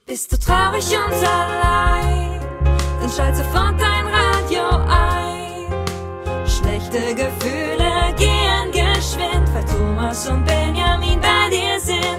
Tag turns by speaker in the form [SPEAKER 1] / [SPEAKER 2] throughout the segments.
[SPEAKER 1] Bist du traurig und allein, dann schalt sofort dein Radio ein. Schlechte Gefühle gehen geschwind, weil Thomas und Benjamin bei dir sind.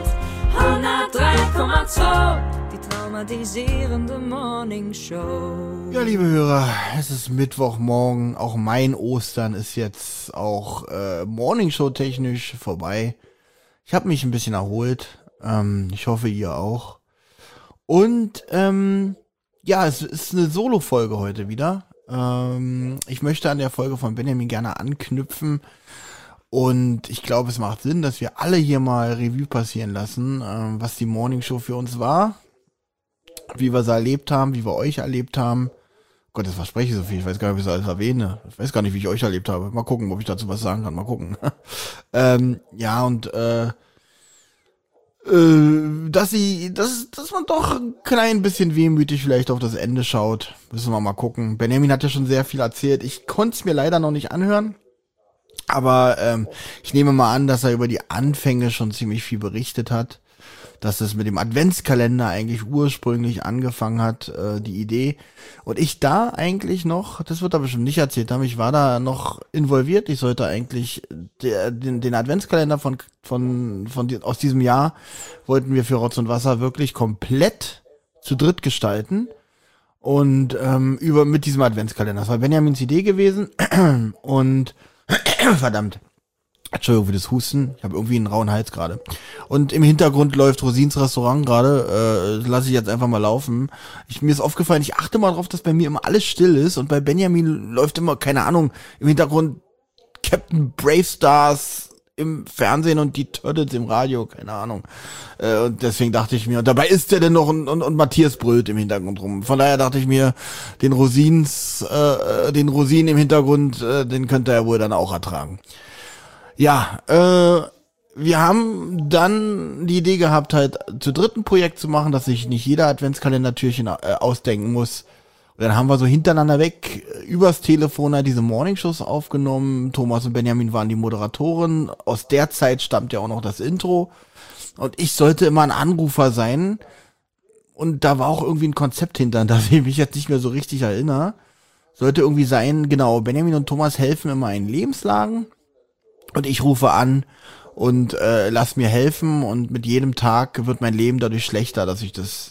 [SPEAKER 1] 103,2, die traumatisierende Morning Show.
[SPEAKER 2] Ja, liebe Hörer, es ist Mittwochmorgen, auch mein Ostern ist jetzt auch Morning Show technisch vorbei. Ich habe mich ein bisschen erholt, ich hoffe ihr auch. Und ja, es ist eine Solo-Folge heute wieder. Ich möchte an der Folge von Benjamin gerne anknüpfen. Und ich glaube, es macht Sinn, dass wir alle hier mal Revue passieren lassen, was die Morning Show für uns war. Wie wir sie erlebt haben, wie wir euch erlebt haben. Gott, das verspreche ich so viel. Ich weiß gar nicht, ob ich das alles erwähne. Ich weiß gar nicht, wie ich euch erlebt habe. Mal gucken, ob ich dazu was sagen kann. Mal gucken. Ja, und dass man doch ein klein bisschen wehmütig vielleicht auf das Ende schaut. Müssen wir mal gucken. Benjamin hat ja schon sehr viel erzählt. Ich konnte es mir leider noch nicht anhören. Aber ich nehme mal an, dass er über die Anfänge schon ziemlich viel berichtet hat. Dass es mit dem Adventskalender eigentlich ursprünglich angefangen hat, die Idee. Und ich da eigentlich noch, das wird er bestimmt nicht erzählt haben, ich war da noch involviert. Ich sollte eigentlich den Adventskalender aus diesem Jahr wollten wir für Rotz und Wasser wirklich komplett zu dritt gestalten. Und mit diesem Adventskalender. Das war Benjamins Idee gewesen. Und verdammt. Entschuldigung für das Husten. Ich habe irgendwie einen rauen Hals gerade. Und im Hintergrund läuft Rosins Restaurant gerade. Lasse ich jetzt einfach mal laufen. Mir ist aufgefallen, ich achte mal drauf, dass bei mir immer alles still ist. Und bei Benjamin läuft immer, keine Ahnung, im Hintergrund Captain Brave Stars im Fernsehen und die Turtles im Radio. Keine Ahnung. Und deswegen dachte ich mir, und dabei ist der denn noch und Matthias brüllt im Hintergrund rum. Von daher dachte ich mir, den Rosinen im Hintergrund, den könnte er wohl dann auch ertragen. Ja, wir haben dann die Idee gehabt, halt zu dritten Projekt zu machen, dass sich nicht jeder Adventskalender-Türchen ausdenken muss. Und dann haben wir so hintereinander weg übers Telefon halt diese Morningshows aufgenommen. Thomas und Benjamin waren die Moderatoren. Aus der Zeit stammt ja auch noch das Intro. Und ich sollte immer ein Anrufer sein. Und da war auch irgendwie ein Konzept hinter, das ich mich jetzt nicht mehr so richtig erinnere. Sollte irgendwie sein, genau, Benjamin und Thomas helfen immer in Lebenslagen. Und ich rufe an und lass mir helfen und mit jedem Tag wird mein Leben dadurch schlechter, dass ich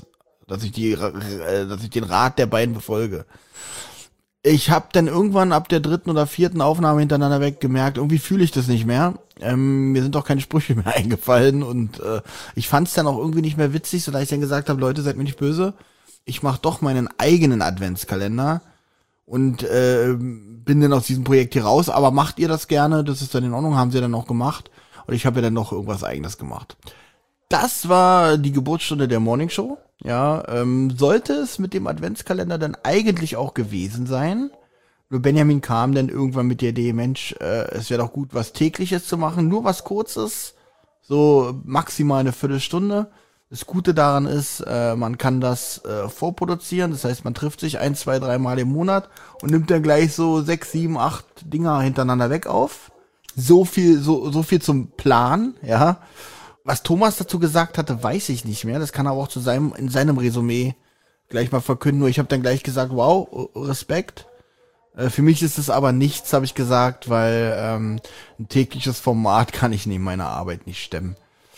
[SPEAKER 2] den Rat der beiden befolge. Ich habe dann irgendwann ab der dritten oder vierten Aufnahme hintereinander weg gemerkt, irgendwie fühle ich das nicht mehr. Mir sind doch keine Sprüche mehr eingefallen und ich fand es dann auch irgendwie nicht mehr witzig, sodass ich dann gesagt habe, Leute, seid mir nicht böse. Ich mache doch meinen eigenen Adventskalender. Und bin dann aus diesem Projekt hier raus, aber macht ihr das gerne, das ist dann in Ordnung, haben sie dann auch gemacht und ich habe ja dann noch irgendwas Eigenes gemacht. Das war die Geburtsstunde der Morning Show, ja, sollte es mit dem Adventskalender dann eigentlich auch gewesen sein, nur Benjamin kam dann irgendwann mit der Idee, Mensch, es wäre doch gut, was Tägliches zu machen, nur was Kurzes, so maximal eine Viertelstunde. Das Gute daran ist, man kann das vorproduzieren, das heißt, man trifft sich 1, 2, 3 Mal im Monat und nimmt dann gleich so 6, 7, 8 Dinger hintereinander weg auf. So viel zum Plan, ja. Was Thomas dazu gesagt hatte, weiß ich nicht mehr. Das kann er aber auch in seinem Resümee gleich mal verkünden. Nur ich habe dann gleich gesagt, wow, Respekt. Für mich ist es aber nichts, habe ich gesagt, weil ein tägliches Format kann ich neben meiner Arbeit nicht stemmen.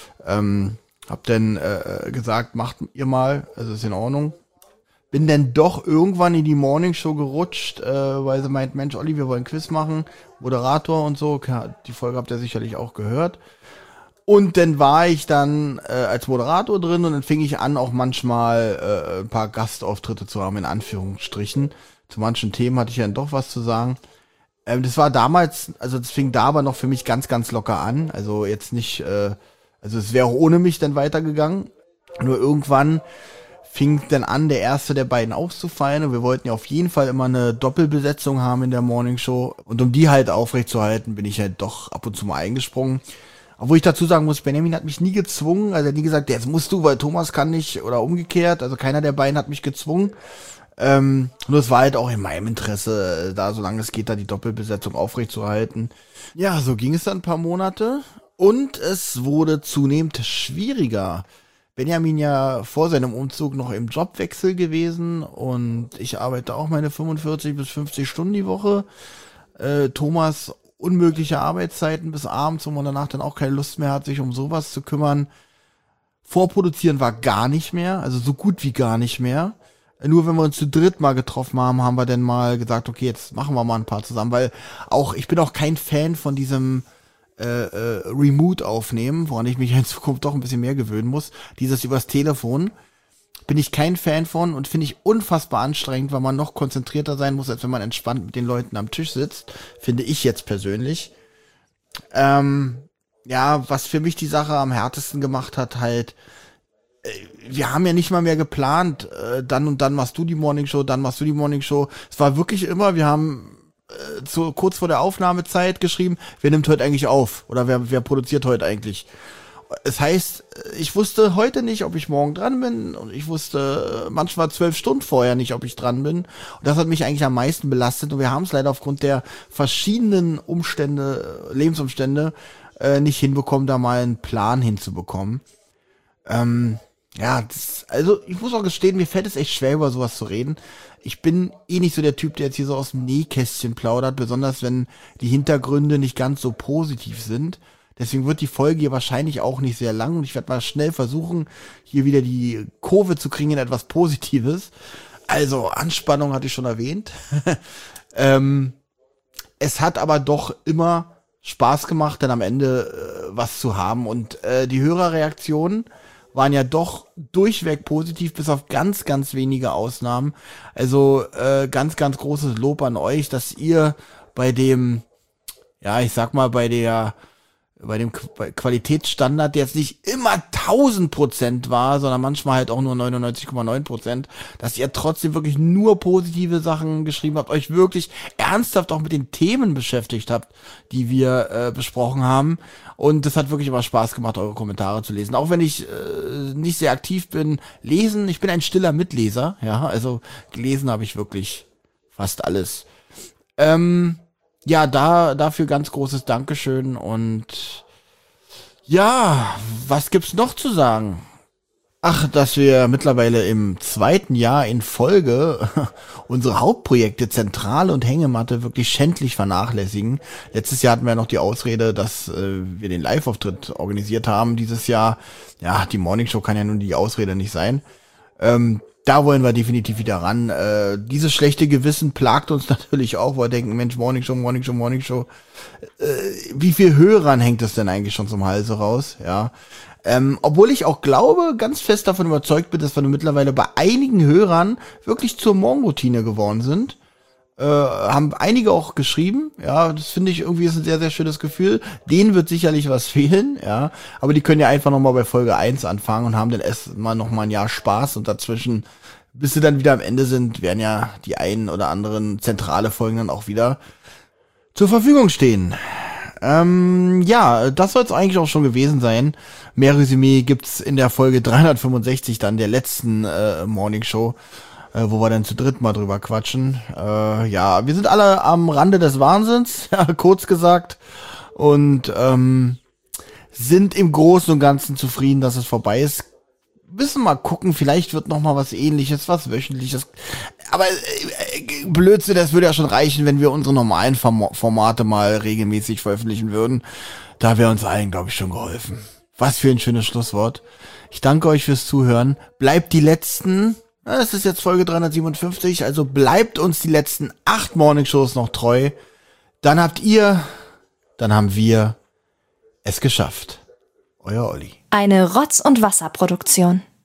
[SPEAKER 2] Hab dann gesagt, macht ihr mal, also ist in Ordnung. Bin dann doch irgendwann in die Morning Show gerutscht, weil sie meint, Mensch, Olli, wir wollen Quiz machen, Moderator und so. Die Folge habt ihr sicherlich auch gehört. Und dann war ich dann als Moderator drin und dann fing ich an, auch manchmal ein paar Gastauftritte zu haben, in Anführungsstrichen. Zu manchen Themen hatte ich ja dann doch was zu sagen. Das war damals, also das fing da aber noch für mich ganz, ganz locker an. Also jetzt nicht... Also es wäre ohne mich dann weitergegangen. Nur irgendwann fing dann an, der erste der beiden auszufallen. Und wir wollten ja auf jeden Fall immer eine Doppelbesetzung haben in der Morning Show. Und um die halt aufrechtzuerhalten, bin ich halt doch ab und zu mal eingesprungen. Obwohl ich dazu sagen muss, Benjamin hat mich nie gezwungen. Also er hat nie gesagt, jetzt musst du, weil Thomas kann nicht oder umgekehrt. Also keiner der beiden hat mich gezwungen. Nur es war halt auch in meinem Interesse, da solange es geht, da die Doppelbesetzung aufrechtzuerhalten. Ja, so ging es dann ein paar Monate. Und es wurde zunehmend schwieriger, Benjamin ja vor seinem Umzug noch im Jobwechsel gewesen und ich arbeite auch meine 45 bis 50 Stunden die Woche. Thomas unmögliche Arbeitszeiten bis abends, wo man danach dann auch keine Lust mehr hat, sich um sowas zu kümmern. Vorproduzieren war gar nicht mehr, also so gut wie gar nicht mehr. Nur wenn wir uns zu dritt mal getroffen haben, haben wir dann mal gesagt, okay, jetzt machen wir mal ein paar zusammen, weil ich bin auch kein Fan von diesem Remote aufnehmen, woran ich mich in Zukunft doch ein bisschen mehr gewöhnen muss. Dieses übers Telefon bin ich kein Fan von und finde ich unfassbar anstrengend, weil man noch konzentrierter sein muss, als wenn man entspannt mit den Leuten am Tisch sitzt, finde ich jetzt persönlich. Ja, was für mich die Sache am härtesten gemacht hat, halt, wir haben ja nicht mal mehr geplant, dann und dann machst du die Morningshow, dann machst du die Morningshow. Es war wirklich immer, wir haben kurz vor der Aufnahmezeit geschrieben, wer nimmt heute eigentlich auf? Oder wer produziert heute eigentlich? Es heißt, ich wusste heute nicht, ob ich morgen dran bin und ich wusste manchmal 12 Stunden vorher nicht, ob ich dran bin. Und das hat mich eigentlich am meisten belastet und wir haben es leider aufgrund der verschiedenen Lebensumstände nicht hinbekommen, da mal einen Plan hinzubekommen. Ja, also ich muss auch gestehen, mir fällt es echt schwer, über sowas zu reden. Ich bin nicht so der Typ, der jetzt hier so aus dem Nähkästchen plaudert, besonders wenn die Hintergründe nicht ganz so positiv sind. Deswegen wird die Folge hier wahrscheinlich auch nicht sehr lang und ich werde mal schnell versuchen, hier wieder die Kurve zu kriegen in etwas Positives. Also, Anspannung hatte ich schon erwähnt. Es hat aber doch immer Spaß gemacht, dann am Ende was zu haben und die Hörerreaktionen waren ja doch durchweg positiv, bis auf ganz, ganz wenige Ausnahmen. Also ganz, ganz großes Lob an euch, dass ihr bei dem, ja, ich sag mal, bei dem Qualitätsstandard, der jetzt nicht immer 1000% war, sondern manchmal halt auch nur 99,9%, dass ihr trotzdem wirklich nur positive Sachen geschrieben habt, euch wirklich ernsthaft auch mit den Themen beschäftigt habt, die wir besprochen haben. Und das hat wirklich immer Spaß gemacht, eure Kommentare zu lesen. Auch wenn ich nicht sehr aktiv bin, lesen, ich bin ein stiller Mitleser, ja, also gelesen habe ich wirklich fast alles. Ja, dafür ganz großes Dankeschön und ja, was gibt's noch zu sagen? Ach, dass wir mittlerweile im 2. Jahr in Folge unsere Hauptprojekte Zentrale und Hängematte wirklich schändlich vernachlässigen. Letztes Jahr hatten wir noch die Ausrede, dass wir den Live-Auftritt organisiert haben. Dieses Jahr, ja, die Morningshow kann ja nun die Ausrede nicht sein. Da wollen wir definitiv wieder ran. Dieses schlechte Gewissen plagt uns natürlich auch, weil wir denken, Mensch, Morningshow. Wie viel Hörern hängt es denn eigentlich schon zum Halse raus? Ja. Obwohl ich auch glaube, ganz fest davon überzeugt bin, dass wir mittlerweile bei einigen Hörern wirklich zur Morgenroutine geworden sind. Haben einige auch geschrieben, ja, das finde ich irgendwie ist ein sehr, sehr schönes Gefühl. Denen wird sicherlich was fehlen, ja, aber die können ja einfach nochmal bei Folge 1 anfangen und haben dann erstmal nochmal ein Jahr Spaß und dazwischen, bis sie dann wieder am Ende sind, werden ja die einen oder anderen zentrale Folgen dann auch wieder zur Verfügung stehen. Ja, das soll es eigentlich auch schon gewesen sein. Mehr Resümee gibt's in der Folge 365 dann der letzten Morningshow, wo wir dann zu dritt mal drüber quatschen. Ja, wir sind alle am Rande des Wahnsinns, ja, kurz gesagt, und sind im Großen und Ganzen zufrieden, dass es vorbei ist. Müssen mal gucken, vielleicht wird noch mal was Ähnliches, was Wöchentliches. Aber Blödsinn, das würde ja schon reichen, wenn wir unsere normalen Formate mal regelmäßig veröffentlichen würden. Da wäre uns allen, glaube ich, schon geholfen. Was für ein schönes Schlusswort. Ich danke euch fürs Zuhören. Bleibt die letzten... Es ist jetzt Folge 357, also bleibt uns die letzten 8 Morningshows noch treu. Dann haben wir es geschafft. Euer Olli.
[SPEAKER 3] Eine Rotz- und Wasserproduktion.